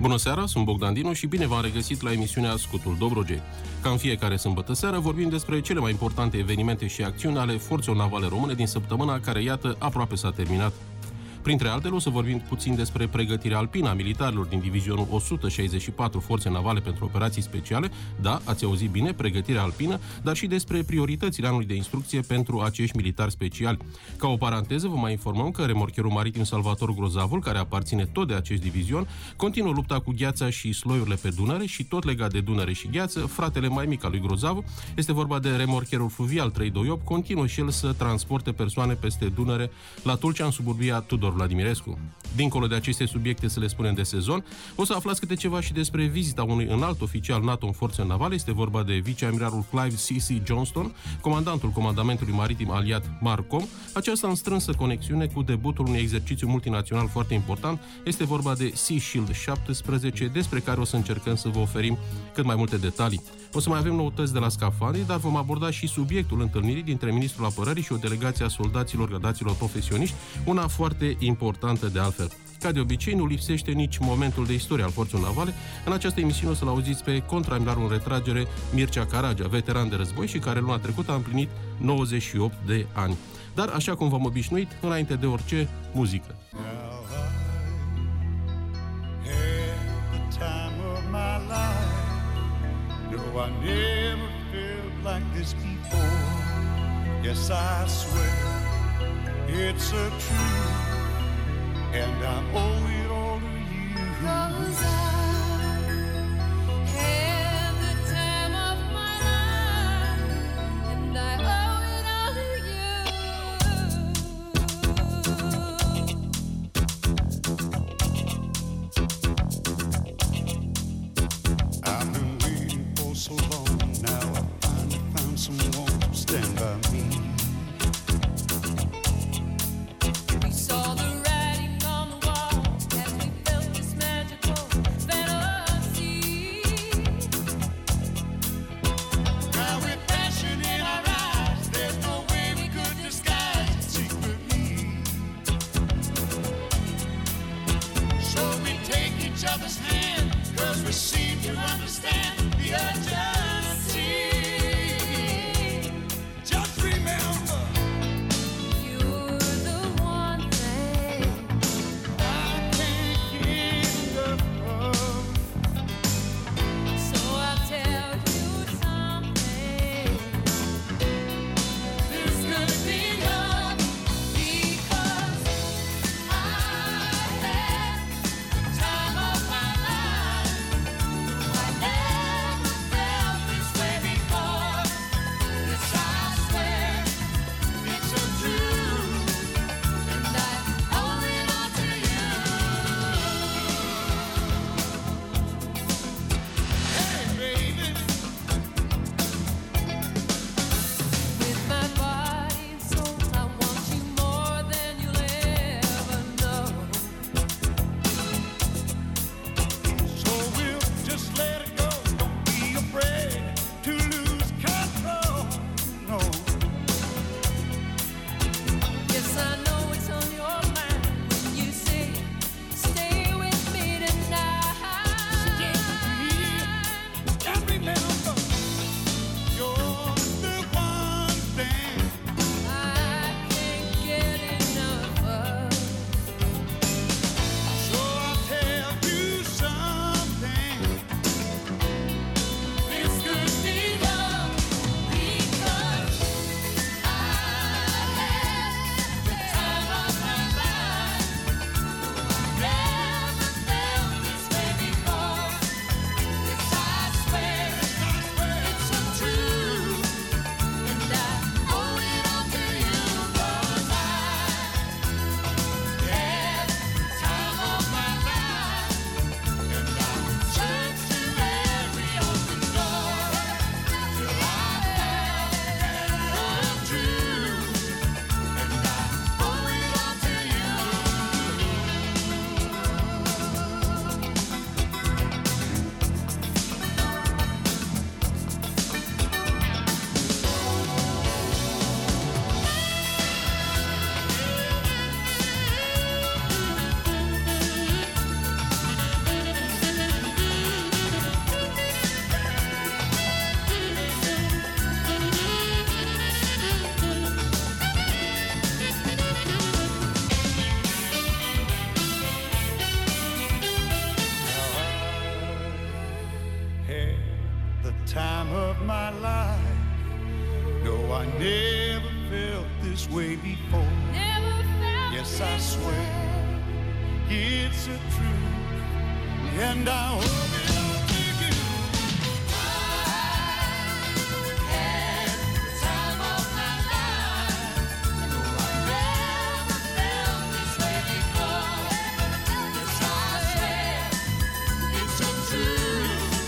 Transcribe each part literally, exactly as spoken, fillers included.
Bună seara, sunt Bogdan Dinu și bine v-am regăsit la emisiunea Scutul Dobrogei. Ca în fiecare sâmbătă seară vorbim despre cele mai importante evenimente și acțiuni ale Forțelor Navale Române din săptămâna care, iată, aproape s-a terminat. Printre altele, o să vorbim puțin despre pregătirea alpină a militarilor din Divizionul o sută șaizeci și patru Forțe Navale pentru Operații Speciale, da, ați auzit bine, pregătirea alpină, dar și despre prioritățile anului de instrucție pentru acești militari speciali. Ca o paranteză, vă mai informăm că remorcherul maritim Salvator Grozavul, care aparține tot de acest divizion, continuă lupta cu gheața și sloiurile pe Dunăre și tot legat de Dunăre și gheață, fratele mai mic al lui Grozavu, este vorba de remorcherul fluvial trei doi opt, continuă și el să transporte persoane peste Dunăre la Tulcea, în suburbia Tudor Vladimirescu. Dincolo de aceste subiecte, să le spunem de sezon, o să aflați câte ceva și despre vizita unui înalt oficial NATO în forțe navale. Este vorba de viceamiralul Clive C C Johnston, comandantul Comandamentului Maritim Aliat MARCOM. Aceasta în strânsă conexiune cu debutul unui exercițiu multinațional foarte important. Este vorba de Sea Shield șaptesprezece, despre care o să încercăm să vă oferim cât mai multe detalii. O să mai avem noutăți de la scafandri, dar vom aborda și subiectul întâlnirii dintre Ministrul Apărării și o delegație a soldaților gradaților profesioniști, una foarte importantă de altfel. Ca de obicei, nu lipsește nici momentul de istorie al Forțelor Navale. În această emisiune o să-l auziți pe contraamiralul în retragere Mircea Caragea, veteran de război și care luna trecută a împlinit nouăzeci și opt de ani. Dar, așa cum v-am obișnuit, înainte de orice, muzică. I never felt like this before. Yes, I swear it's a truth, and I owe it all to you. 'Cause I had the time of my life, and I owe it all to you. I've been so long now, I finally found someone to stand by me. We saw the writing on the wall as we felt this magical this way before. Yes, I swear it's a truth, and I hope it don't take you. I had the time of my life. No, I never felt this way before. Yes, I swear it's a truth.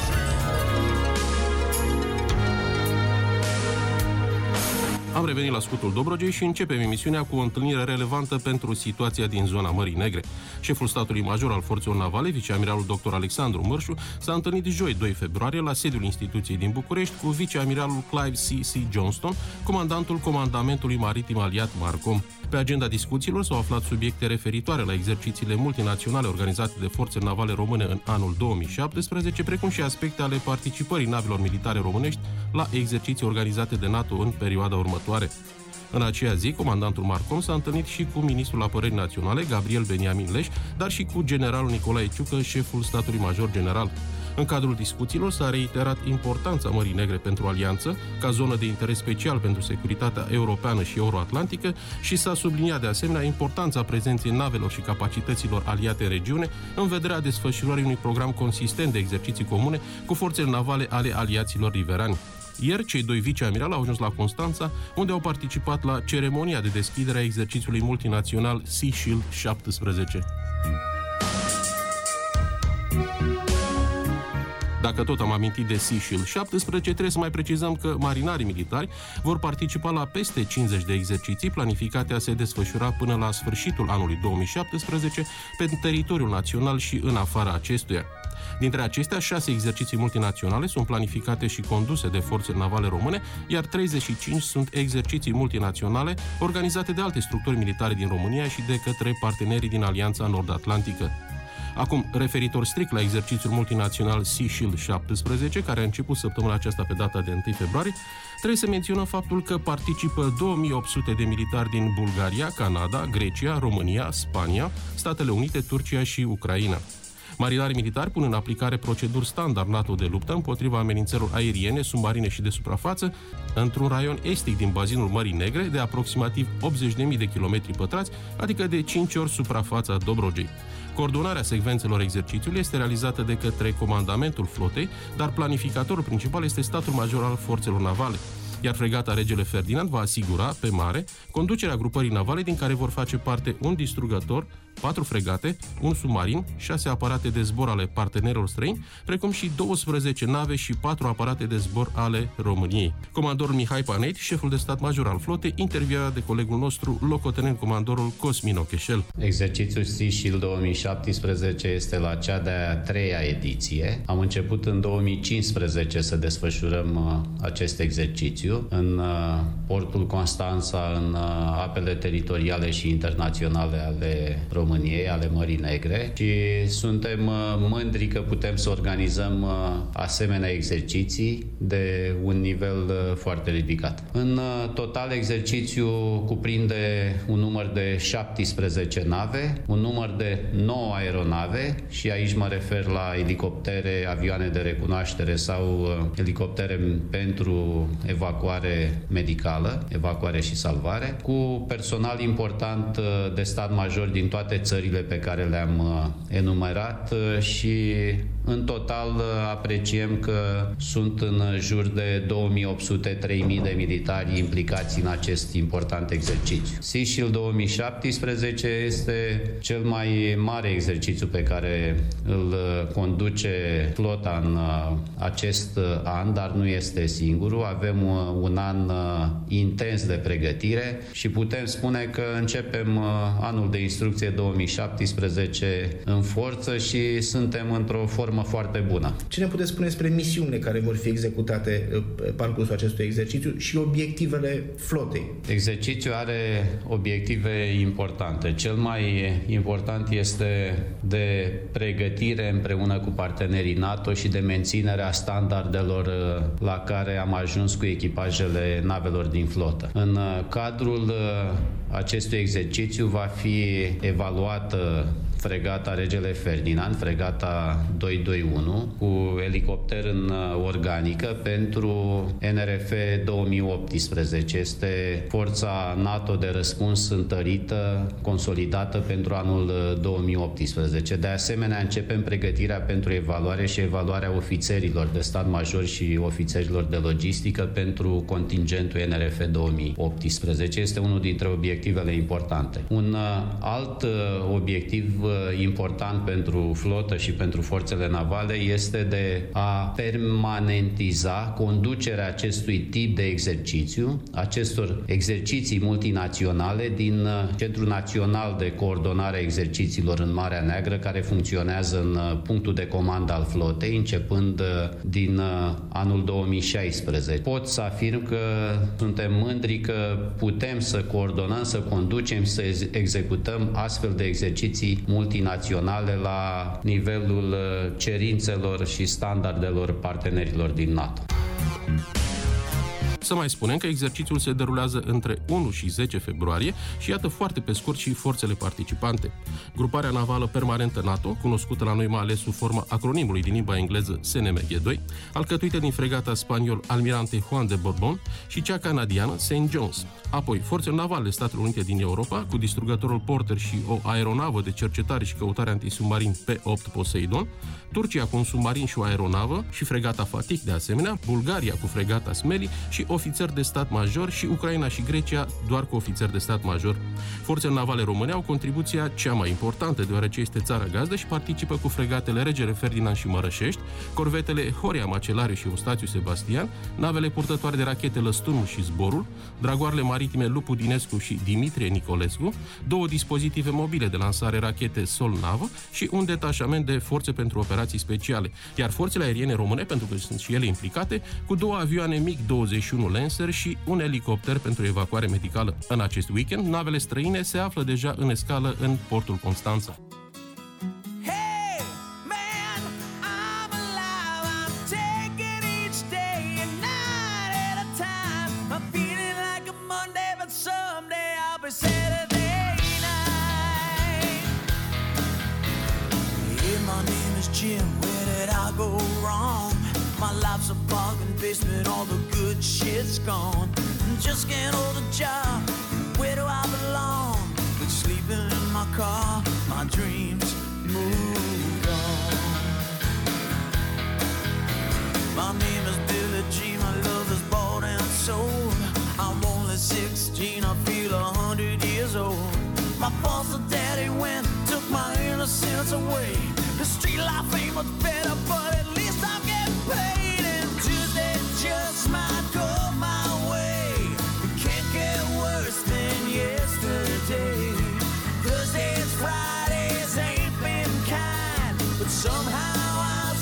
Am revenit la Scutul Dobrogei și începem emisiunea cu o întâlnire relevantă pentru situația din zona Mării Negre. Șeful statului major al forțelor navale, viceamiralul doctor Alexandru Mărșu, s-a întâlnit joi, doi februarie, la sediul instituției din București cu viceamiralul Clive C C. Johnston, comandantul Comandamentului Maritim Aliat Marcom. Pe agenda discuțiilor s-au aflat subiecte referitoare la exercițiile multinaționale organizate de forțele navale române în anul două mii șaptesprezece, precum și aspecte ale participării navelor militare românești la exerciții organizate de NATO în perioada următoare. În aceea zi, comandantul Marcom s-a întâlnit și cu ministrul Apărării Naționale, Gabriel Beniamin Leș, dar și cu generalul Nicolae Ciucă, șeful statului major general. În cadrul discuțiilor s-a reiterat importanța Mării Negre pentru Alianță, ca zonă de interes special pentru securitatea europeană și euroatlantică, și s-a subliniat de asemenea importanța prezenței navelor și capacităților aliate în regiune, în vederea desfășurării unui program consistent de exerciții comune cu forțele navale ale aliaților riverani. Ieri, cei doi viceamirali au ajuns la Constanța, unde au participat la ceremonia de deschidere a exercițiului multinațional Sea Shield șaptesprezece. Dacă tot am amintit de Sea Shield șaptesprezece, trebuie să mai precizăm că marinarii militari vor participa la peste cincizeci de exerciții planificate a se desfășura până la sfârșitul anului două mii șaptesprezece pe teritoriul național și în afara acestuia. Dintre acestea, șase exerciții multinaționale sunt planificate și conduse de forțele navale române, iar treizeci și cinci sunt exerciții multinaționale organizate de alte structuri militare din România și de către partenerii din Alianța Nord-Atlantică. Acum, referitor strict la exercițiul multinațional Sea Shield șaptesprezece, care a început săptămâna aceasta pe data de întâi februarie, trebuie să menționăm faptul că participă două mii opt sute de militari din Bulgaria, Canada, Grecia, România, Spania, Statele Unite, Turcia și Ucraina. Marinarii militari pun în aplicare proceduri standard NATO de luptă împotriva amenințărilor aeriene, submarine și de suprafață într-un raion estic din bazinul Mării Negre de aproximativ optzeci de mii de kilometri pătrați, adică de cinci ori suprafața Dobrogei. Coordonarea secvențelor exercițiului este realizată de către comandamentul flotei, dar planificatorul principal este statul major al forțelor navale, iar fregata Regele Ferdinand va asigura, pe mare, conducerea grupării navale din care vor face parte un distrugător, patru fregate, un submarin, șase aparate de zbor ale partenerilor străini, precum și douăsprezece nave și patru aparate de zbor ale României. Comandorul Mihai Paneti, șeful de stat major al flotei, intervievat de colegul nostru, locotenent comandorul Cosmin Ocheșel. Exercițiul Sea Shield două mii șaptesprezece este la cea de-a treia ediție. Am început în două mii cincisprezece să desfășurăm acest exercițiu în portul Constanța, în apele teritoriale și internaționale ale României, ale Mării Negre, și suntem mândri că putem să organizăm asemenea exerciții de un nivel foarte ridicat. În total, exercițiul cuprinde un număr de șaptesprezece nave, un număr de nouă aeronave, și aici mă refer la elicoptere, avioane de recunoaștere sau elicoptere pentru evacuare medicală, evacuare și salvare, cu personal important de stat major din toate țările pe care le-am enumerat, și în total apreciem că sunt în jur de două mii opt sute - trei mii de militari implicați în acest important exercițiu. Sea Shield două mii șaptesprezece este cel mai mare exercițiu pe care îl conduce flota în acest an, dar nu este singurul. Avem un an intens de pregătire și putem spune că începem anul de instrucție două mii șaptesprezece în forță și suntem într-o formă foarte bună. Ce ne puteți spune despre misiunile care vor fi executate pe parcursul acestui exercițiu și obiectivele flotei? Exercițiul are obiective importante. Cel mai important este de pregătire împreună cu partenerii NATO și de menținerea standardelor la care am ajuns cu echipajele navelor din flotă. În cadrul acestui exercițiu va fi evaluată fregata Regele Ferdinand, fregata doi doi unu cu elicopter în organică pentru N R F două mii optsprezece. Este forța NATO de răspuns întărită, consolidată pentru anul două mii optsprezece. De asemenea, începem pregătirea pentru evaluare și evaluarea ofițerilor de stat major și ofițerilor de logistică pentru contingentul N R F două mii optsprezece. Este unul dintre obiectivele importante. Un alt obiectiv important pentru flotă și pentru forțele navale este de a permanentiza conducerea acestui tip de exercițiu, acestor exerciții multinaționale din Centrul Național de Coordonare a Exercițiilor în Marea Neagră, care funcționează în punctul de comandă al flotei, începând din anul două mii șaisprezece. Pot să afirm că suntem mândri că putem să coordonăm, să conducem, să executăm astfel de exerciții multinaționale la nivelul cerințelor și standardelor partenerilor din NATO. Să mai spunem că exercițiul se derulează între unu și zece februarie și iată foarte pe scurt și forțele participante. Gruparea navală permanentă NATO, cunoscută la noi mai ales sub forma acronimului din limba engleză S N M G doi, alcătuită din fregata spaniol Almirante Juan de Borbón și cea canadiană Saint John's. Apoi, forțele navale Statelor Unite din Europa, cu distrugătorul Porter și o aeronavă de cercetare și căutare antisubmarin P opt Poseidon, Turcia cu un submarin și o aeronavă și fregata Fatih de asemenea, Bulgaria cu fregata Smeli și ofițeri de stat major și Ucraina și Grecia doar cu ofițeri de stat major. Forțele navale române au contribuția cea mai importantă, deoarece este țara gazdă și participă cu fregatele Regele Ferdinand și Mărășești, corvetele Horia Macelariu și Eustațiu Sebastian, navele purtătoare de rachete Lăsturmul și Zborul, dragoarele maritime Lupu Dinescu și Dimitrie Nicolescu, două dispozitive mobile de lansare rachete Sol-Navă și un detașament de forțe pentru operații speciale, iar forțele aeriene române, pentru că sunt și ele implicate, cu două avioane MiG douăzeci și unu Lancer și un elicopter pentru evacuare medicală. În acest weekend, navele străine se află deja în escală în portul Constanța. Jim, where did I go wrong? My life's a bargain basement, all the good shit's gone. Just can't hold a job, where do I belong? But sleeping in my car, my dreams move on. My name is Billie Jean, my love is bought and sold. I'm only sixteen, I feel a hundred years old. My foster daddy went, took my innocence away. The street life ain't much better, but at least I'm getting paid. And Tuesday just might go my way. It can't get worse than yesterday. Thursdays, Fridays ain't been kind, but somehow I'll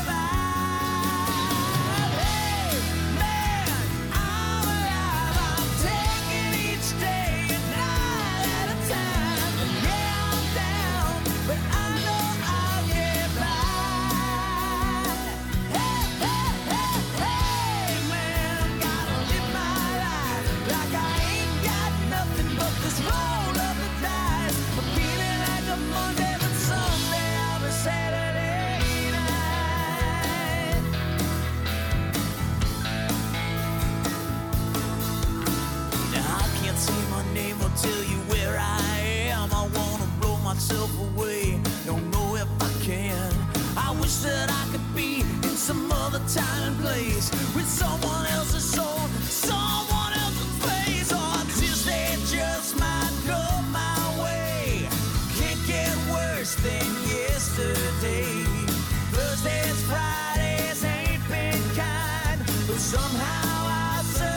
survive. Hey, man, I'm alive. I'm taking each day a night at a time. Yeah, I'm down, but I know I'll get by. Hey, hey, hey, hey, man, gotta live my life like I ain't got nothing but this roll of the dice. I'm feeling like a Monday, but someday I'll be Saturday night. Now I can't say my name or tell you where I am. I wanna blow myself away, don't know if I can. I wish that I could be in some other time and place with someone else's soul, someone else's face. Or Tuesday just might go my way. Can't get worse than yesterday. Thursdays, Fridays ain't been kind, but somehow I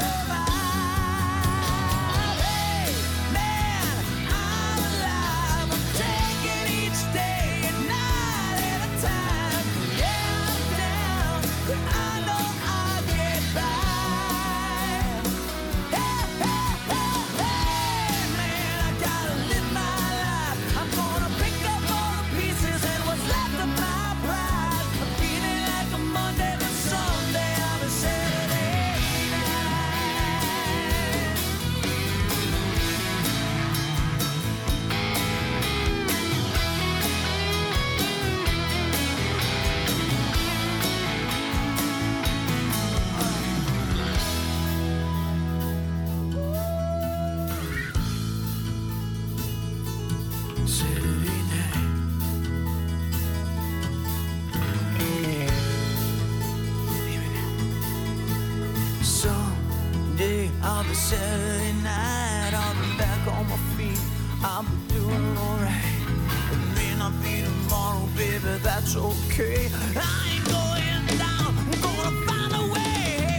survive. Hey, man, I'm alive. I'm taking each day a night at a time. Yeah, I'm down, but I know I'll get by. Saturday night, I'll be back on my feet. I'll be doing alright. It may not be tomorrow, baby, that's okay. I ain't going down, I'm gonna find a way.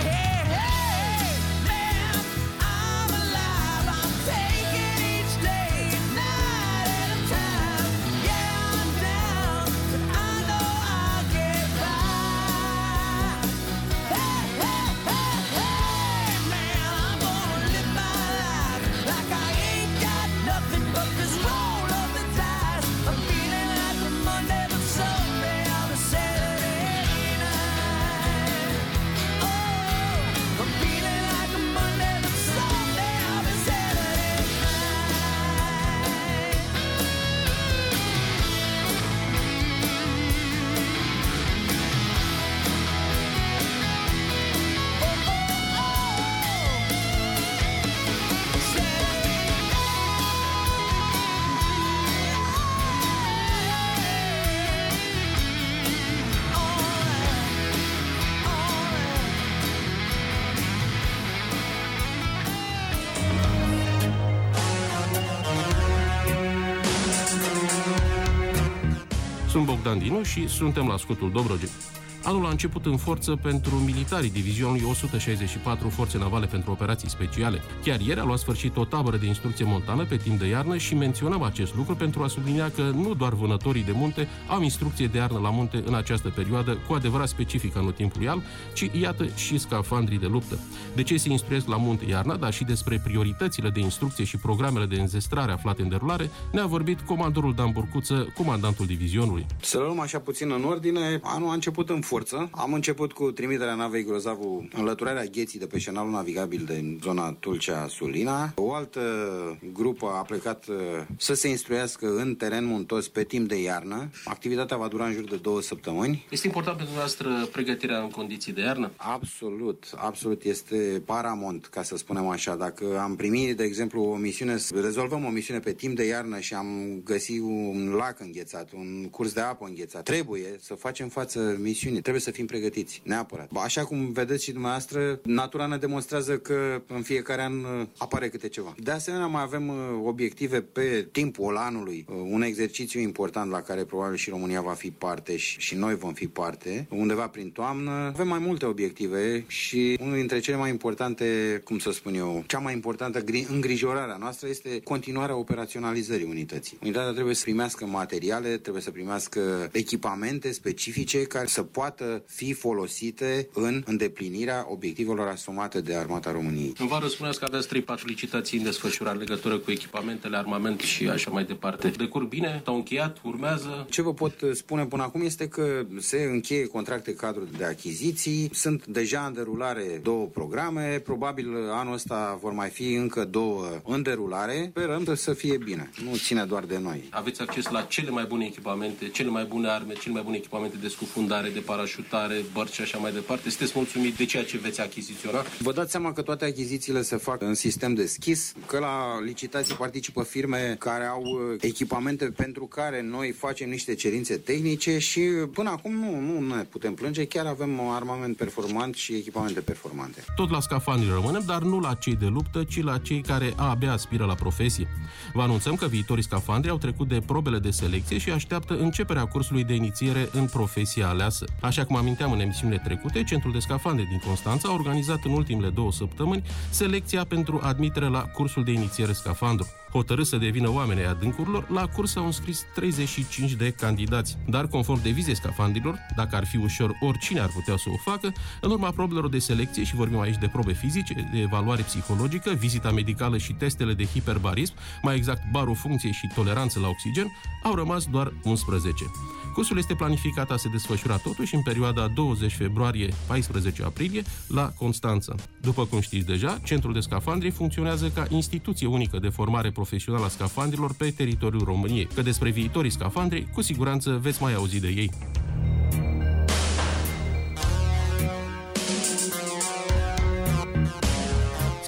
Sunt Bogdan Dinu și suntem la Scutul Dobrogei. Anul a început în forță pentru militarii Divizionului o sută șaizeci și patru Forțe Navale pentru Operații Speciale. Chiar ieri a luat sfârșit o tabără de instrucție montană pe timp de iarnă și menționăm acest lucru pentru a sublinia că nu doar vânătorii de munte au instrucție de iarnă la munte în această perioadă cu adevărat specifică în timpul real, ci iată și scafandrii de luptă. De ce se instruiesc la munte iarna, dar și despre prioritățile de instrucție și programele de înzestrare aflate în derulare, ne-a vorbit comandorul Dan Burcuță, comandantul divizionului. Să luăm așa puțin în ordine, anul a început în forță. Am început cu trimiterea navei Grozavu, înlăturarea gheții de pe șenalul navigabil din zona Tulcea-Sulina. O altă grupă a plecat să se instruiască în teren muntos pe timp de iarnă. Activitatea va dura în jur de două săptămâni. Este important pentru noastră pregătirea în condiții de iarnă? Absolut, absolut. Este paramount, ca să spunem așa. Dacă am primit, de exemplu, o misiune, rezolvăm o misiune pe timp de iarnă și am găsit un lac înghețat, un curs de apă înghețat, trebuie să facem față misiunii. Trebuie să fim pregătiți, neapărat. Așa cum vedeți și dumneavoastră, natura ne demonstrează că în fiecare an apare câte ceva. De asemenea, mai avem obiective pe timpul anului, un exercițiu important la care probabil și România va fi parte și, și noi vom fi parte, undeva prin toamnă. Avem mai multe obiective și unul dintre cele mai importante, cum să spun eu, cea mai importantă îngrijorarea noastră este continuarea operaționalizării unității. Unitatea trebuie să primească materiale, trebuie să primească echipamente specifice care să poată fi folosite în îndeplinirea obiectivelor asumate de Armata României. În vară spuneați că aveți trei patru licitații în desfășurare în legătură cu echipamentele, armament și așa mai departe. Decurg bine? S-au încheiat? Urmează? Ce vă pot spune până acum este că se încheie contracte cadru de achiziții, sunt deja în derulare două programe, probabil anul ăsta vor mai fi încă două în derulare, sperăm să fie bine, nu ține doar de noi. Aveți acces la cele mai bune echipamente, cele mai bune arme, cele mai bune echipamente de scufundare, de parașutare, bărci și așa mai departe. Sunteți mulțumit de ceea ce veți achiziționa? Vă dați seama că toate achizițiile se fac în sistem deschis, că la licitații participă firme care au echipamente pentru care noi facem niște cerințe tehnice și până acum nu, nu ne putem plânge, chiar avem armament performant și echipamente performante. Tot la scafandri rămânem, dar nu la cei de luptă, ci la cei care abia aspiră la profesie. Vă anunțăm că viitorii scafandri au trecut de probele de selecție și așteaptă începerea cursului de inițiere în profesia aleasă. Așa cum aminteam în emisiunile trecute, Centrul de Scafandri din Constanța a organizat în ultimele două săptămâni selecția pentru admitere la cursul de inițiere scafandru. Hotărât să devină oamenii adâncurilor, la curs s-au înscris treizeci și cinci de candidați. Dar, conform devizei scafandrilor, dacă ar fi ușor, oricine ar putea să o facă, în urma probelor de selecție, și vorbim aici de probe fizice, de evaluare psihologică, vizita medicală și testele de hiperbarism, mai exact barofuncție și toleranță la oxigen, au rămas doar unsprezece. Cursul este planificat a se desfășura totuși în perioada douăzeci februarie - paisprezece aprilie la Constanța. După cum știți deja, Centrul de Scafandri funcționează ca instituție unică de formare profesională a scafandrilor pe teritoriul României, că despre viitorii scafandri, cu siguranță veți mai auzi de ei.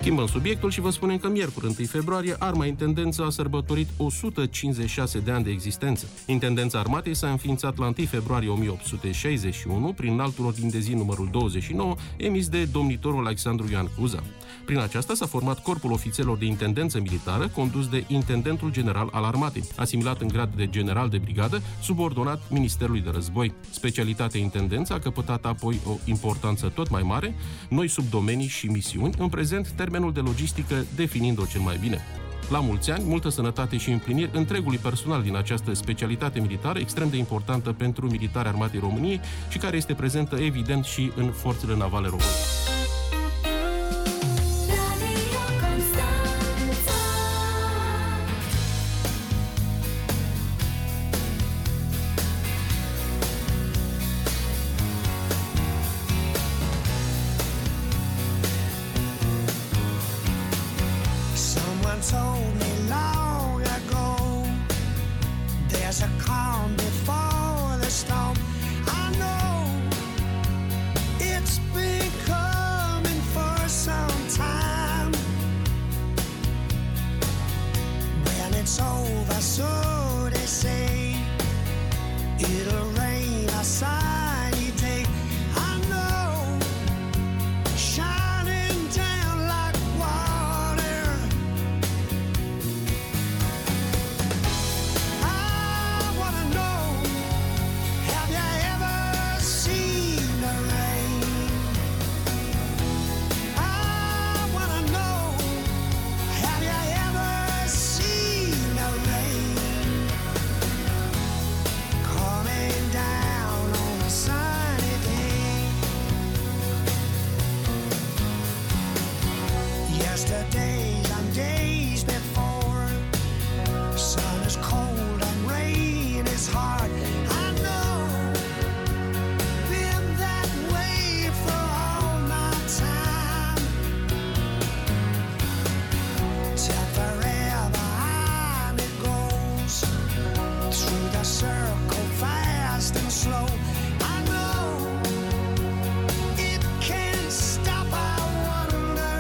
Schimbăm subiectul și vă spunem că miercuri, întâi februarie, Arma Intendență a sărbătorit o sută cincizeci și șase de ani de existență. Intendența Armatei s-a înființat la întâi februarie o mie opt sute șaizeci și unu prin altul ordin de zi numărul douăzeci și nouă, emis de domnitorul Alexandru Ioan Cuza. Prin aceasta s-a format Corpul Ofițerilor de Intendență Militară, condus de Intendentul General al Armatei, asimilat în grad de general de brigadă, subordonat Ministerului de Război. Specialitatea intendență a căpătat apoi o importanță tot mai mare, noi subdomenii și misiuni, în prezent termenul de logistică definind-o cel mai bine. La mulți ani, multă sănătate și împliniri întregului personal din această specialitate militară extrem de importantă pentru militari Armatei României și care este prezentă evident și în forțele navale române. Told me long ago there's a calm before the storm. I know it's been coming for some time. When it's over, so they say, it'll rain a sunny day. I know, shining down like water. Yesterdays and days before, sun is cold and rain is hard. I know, been that way for all my time. Till forever on it goes, through the circle fast and slow. I know, it can't stop, I wonder.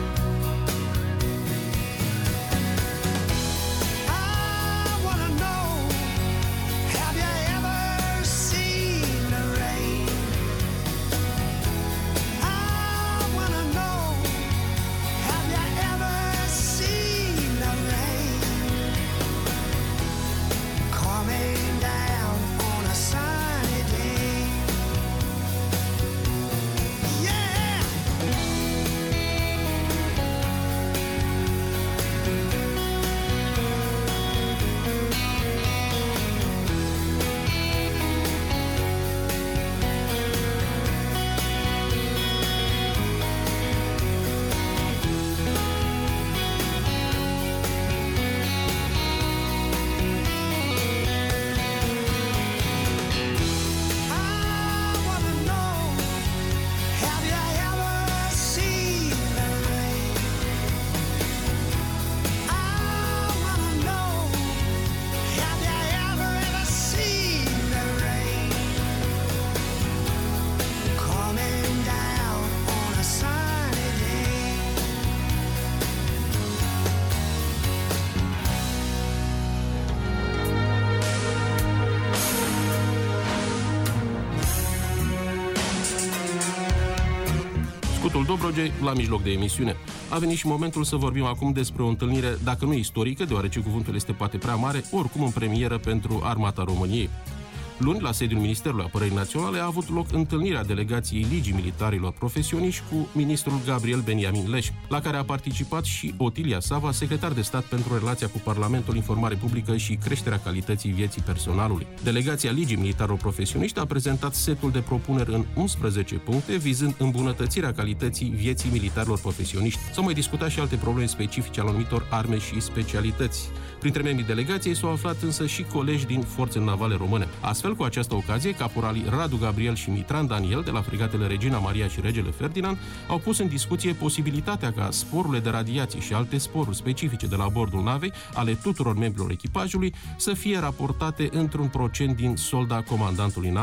Scutul Dobrogei, la mijloc de emisiune. A venit și momentul să vorbim acum despre o întâlnire, dacă nu istorică, deoarece cuvântul este poate prea mare, oricum în premieră pentru Armata României. Luni, la sediul Ministerului Apărării Naționale, a avut loc întâlnirea delegației Ligii Militarilor Profesioniști cu ministrul Gabriel Beniamin Leș, la care a participat și Otilia Sava, secretar de stat pentru relația cu Parlamentul, informare publică și creșterea calității vieții personalului. Delegația Ligii Militarilor Profesioniști a prezentat setul de propuneri în unsprezece puncte, vizând îmbunătățirea calității vieții militarilor profesioniști. S-au mai discutat și alte probleme specifice ale anumitor arme și specialități. Printre membrii delegației s-au aflat însă și colegi din forțele navale române. Astfel, cu această ocazie, caporalii Radu Gabriel și Mitran Daniel de la frigatele Regina Maria și Regele Ferdinand au pus în discuție posibilitatea ca sporurile de radiații și alte sporuri specifice de la bordul navei, ale tuturor membrilor echipajului, să fie raportate într-un procent din solda comandantului navei.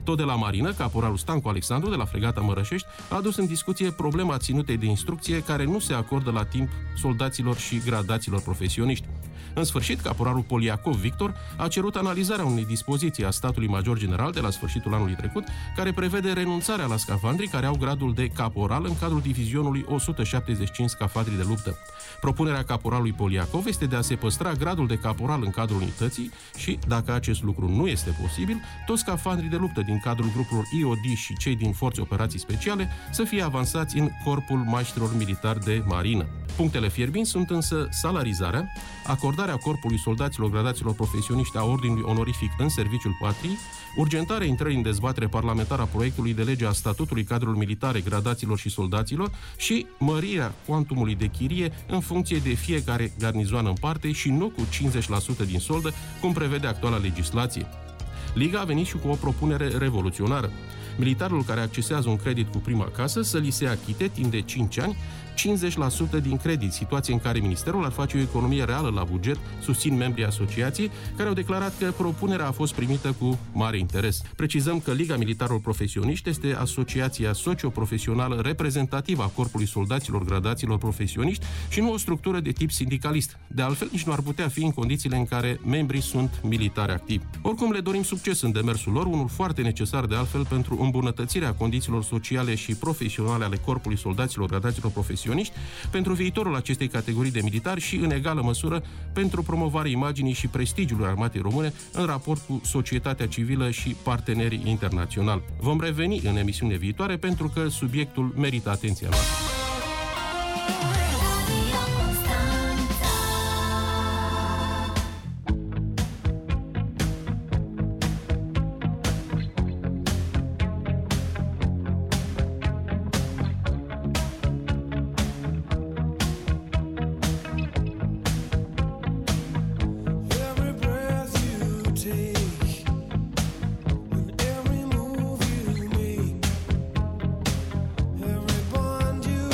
Tot de la marină, caporalul Stancu Alexandru de la fregata Mărășești a adus în discuție problema ținutei de instrucție care nu se acordă la timp soldaților și gradaților profesioniști. În sfârșit, caporalul Poliacov Victor a cerut analizarea unei dispoziții a statului major general de la sfârșitul anului trecut, care prevede renunțarea la scafandrii care au gradul de caporal în cadrul divizionului o sută șaptezeci și cinci scafandrii de luptă. Propunerea caporalului Poliacov este de a se păstra gradul de caporal în cadrul unității și, dacă acest lucru nu este posibil, toți scafandrii de luptă din cadrul grupurilor I O D și cei din forțe operații speciale să fie avansați în Corpul Maștrilor Militari de Marină. Punctele fierbinți sunt însă salarizarea, acordarea corpului soldaților gradaților profesioniști a ordinului onorific în serviciul patriei, urgentarea intrării în dezbatere parlamentară a proiectului de lege a statutului cadrelor militare, gradaților și soldaților și mărirea cuantumului de chirie în funcție de fiecare garnizoană în parte și nu cu cincizeci la sută din soldă, cum prevede actuala legislație. Liga a venit și cu o propunere revoluționară. Militarul care accesează un credit cu prima casă să li se achite timp de cinci ani cincizeci la sută din credit, situație în care ministerul ar face o economie reală la buget, susțin membrii asociației, care au declarat că propunerea a fost primită cu mare interes. Precizăm că Liga Militarilor Profesioniști este asociația socioprofesională reprezentativă a Corpului Soldaților Gradaților Profesioniști și nu o structură de tip sindicalist. De altfel, nici nu ar putea fi în condițiile în care membrii sunt militari activi. Oricum, le dorim succes în demersul lor, unul foarte necesar de altfel pentru îmbunătățirea condițiilor sociale și profesionale ale Corpului Soldaților Gradaților Profesioniști, pentru viitorul acestei categorii de militari și, în egală măsură, pentru promovarea imaginii și prestigiului armatei române în raport cu societatea civilă și partenerii internaționali. Vom reveni în emisiune viitoare pentru că subiectul merită atenția noastră. Every move you make, every bond you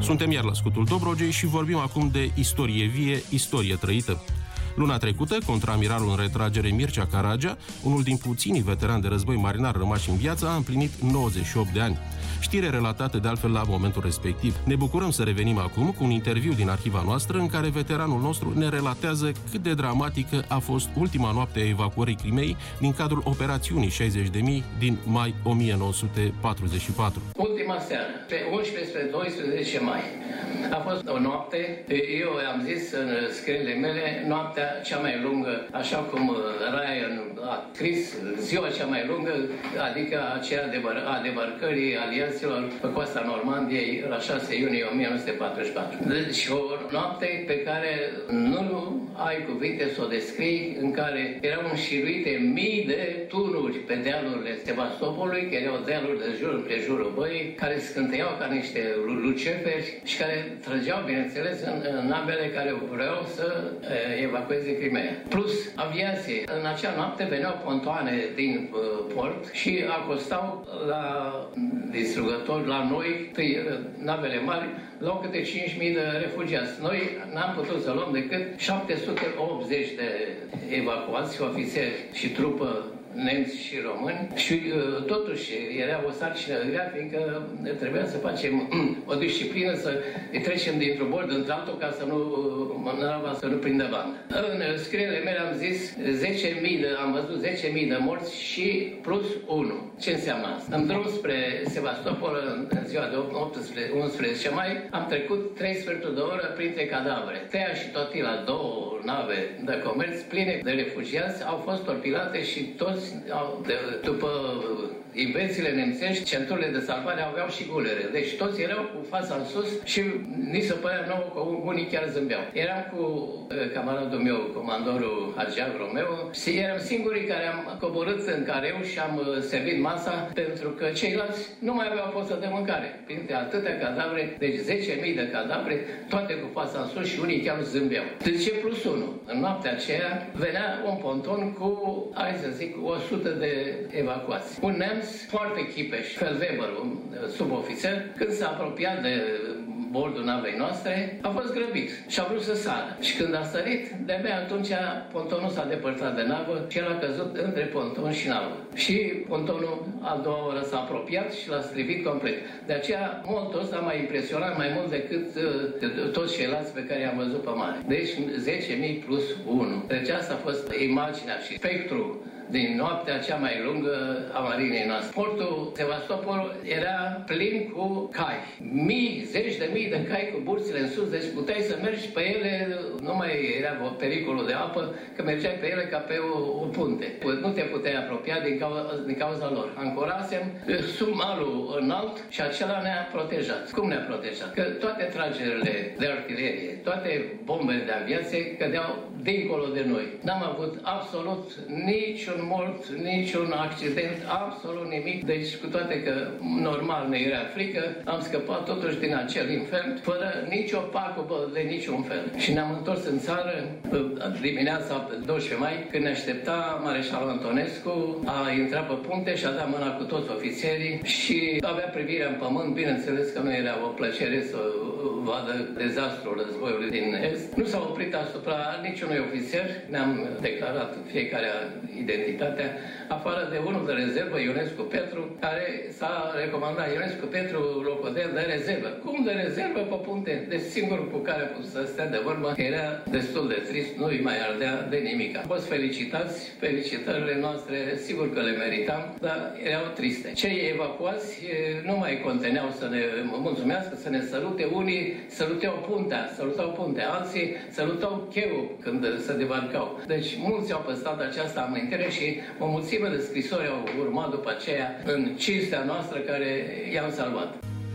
Suntem iar la Scutul Dobrogei și vorbim acum de istorie vie, istorie trăită. Luna trecută, contraamiralul în retragere Mircea Caragea, unul din puținii veterani de război marinar rămași în viață, a împlinit nouăzeci și opt de ani. Știre relatată de altfel la momentul respectiv. Ne bucurăm să revenim acum cu un interviu din arhiva noastră în care veteranul nostru ne relatează cât de dramatică a fost ultima noapte a evacuării Crimeei din cadrul operațiunii șaizeci de mii din mai o mie nouă sute patruzeci și patru. Ultima seară, pe unsprezece spre doisprezece mai, a fost o noapte, eu am zis în scrierile mele, noaptea cea mai lungă, așa cum Ryan a scris, ziua cea mai lungă, adică aceea a debarcării alianților pe coasta Normandiei la șase iunie o mie nouă sute patruzeci și patru. Deci o noapte pe care nu ai cuvinte să o descrii, în care erau înșiruite mii de tunuri pe dealurile Sevastopolului, că erau dealuri de jur împrejurul băii, care scânteiau ca niște luceferi și care trăgeau, bineînțeles, în, în navele care vreau să e, evacueze Crimea. Plus aviație. În acea noapte veneau pontoane din uh, port și acostau la distrugători, la noi, tâi, navele mari, luau câte cinci mii de refugiați. Noi n-am putut să luăm decât șapte sute optzeci de evacuați, ofițeri și trupă nemți și români și uh, totuși era o sarcină grea, fiindcă trebuia să facem o disciplină, să trecem dintr-un bord într-altul ca să nu nava să nu prindă bandă. În scrierile mele am zis zece mii de, am văzut zece mii de morți și plus unu. Ce înseamnă asta? În drum spre Sevastopol, în ziua de unsprezece mai, am trecut trei sferturi de oră printre cadavre. Tea și Totila, două nave de comerț pline de refugiați, au fost torpilate și toți au, de, după invențiile nemțești, centurile de salvare aveau și gulere. Deci toți erau cu fața în sus și ni se părea nouă că unii chiar zâmbeau. Eram cu uh, camaradul meu, comandorul Hageag Romeo, și eram singurii care am coborât în careu și am uh, servit masa, pentru că ceilalți nu mai aveau postă de mâncare. Printre atâtea cadavre, deci zece mii de cadavre, toate cu fața în sus și unii chiar zâmbeau. Deci ce plus unu? În noaptea aceea venea un ponton cu, hai să zic, o sută de evacuați. Un neamț foarte chipeș, Feldweber, un subofițer, când s-a apropiat de bordul navei noastre, a fost grăbit și a vrut să sară. Și când a sărit, de-abia atunci pontonul s-a depărtat de navă și el a căzut între ponton și navă. Și pontonul a doua oră s-a apropiat și l-a strivit complet. De aceea, moltul ăsta m-a impresionat mai mult decât uh, toți ceilalți pe care i-am văzut pe mare. Deci zece mii plus unu. Deci asta a fost imaginea și spectrul din noaptea cea mai lungă a marinei noastre. Portul Sevastopol era plin cu cai. Mii, zeci de mii de cai cu burțile în sus, deci puteai să mergi pe ele, nu mai era pericolul de apă, că mergeai pe ele ca pe o, o punte. Nu te puteai apropia din cauza, din cauza lor. Ancorasem sub malul înalt și acela ne-a protejat. Cum ne-a protejat? Că toate tragerile de artilerie, toate bombele de aviație cădeau dincolo de noi. N-am avut absolut niciun mort, niciun accident, absolut nimic. Deci, cu toate că normal ne era frică, am scăpat totuși din acel infern, fără nicio pagubă de niciun fel. Și ne-am întors în țară dimineața doisprezece mai, când ne aștepta Mareșalul Antonescu, a intrat pe punte și a dat mâna cu toți ofițerii și avea privirea în pământ. Bineînțeles că nu era o plăcere să vadă dezastrul războiului din Est. Nu s-a oprit asupra niciunui ofițer, ne-am declarat fiecare identitatea, afară de unul de rezervă, Ionescu Petru, care s-a recomandat. Ionescu Petru, locodel de rezervă. Cum de rezervă pe punte? Deci singurul cu care să stea de vorbă era destul de trist, nu-i mai ardea de nimic. Am fost felicitați, felicitările noastre, sigur că le meritam, dar erau triste. Cei evacuați nu mai conteneau să ne mulțumească, să ne sărute. Unii săruteau puntea, sărutau puntea, alții sărutau cheul când se debarcau. Deci mulți au păstrat această amintire și o mulțime de scrisori au urmat după aceea în cinstea noastră care i-am salvat.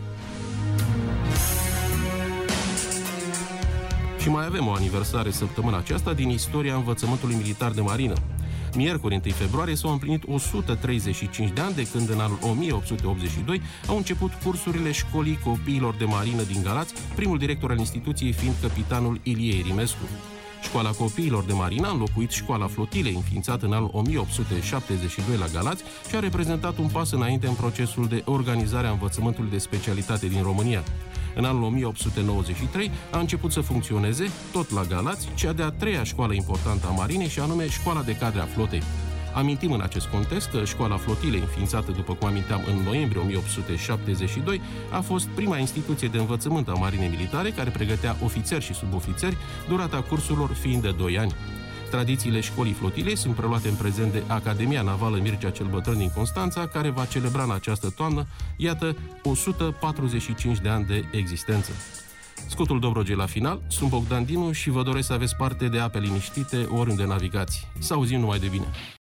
Și mai avem o aniversare săptămâna aceasta din istoria învățământului militar de marină. Miercuri, întâi februarie, s-au împlinit o sută treizeci și cinci de ani de când, în anul o mie opt sute optzeci și doi, au început cursurile școlii copiilor de marină din Galați, primul director al instituției fiind capitanul Ilie Erimescu. Școala Copiilor de Marină a înlocuit Școala Flotilei, înființată în anul o mie opt sute șaptezeci și doi la Galați și a reprezentat un pas înainte în procesul de organizare a învățământului de specialitate din România. În anul o mie opt sute nouăzeci și trei a început să funcționeze, tot la Galați, cea de-a treia școală importantă a marinei și anume Școala de Cadre a Flotei. Amintim în acest context că Școala Flotilei, înființată, după cum aminteam, în noiembrie o mie opt sute șaptezeci și doi, a fost prima instituție de învățământ a marinei militare care pregătea ofițeri și subofițeri, durata cursurilor fiind de doi ani. Tradițiile Școlii Flotilei sunt preluate în prezent de Academia Navală Mircea cel Bătrân din Constanța, care va celebra în această toamnă, iată, o sută patruzeci și cinci de ani de existență. Scutul Dobrogei la final, sunt Bogdan Dinu și vă doresc să aveți parte de ape liniștite oriunde navigați. Să auzim numai de bine!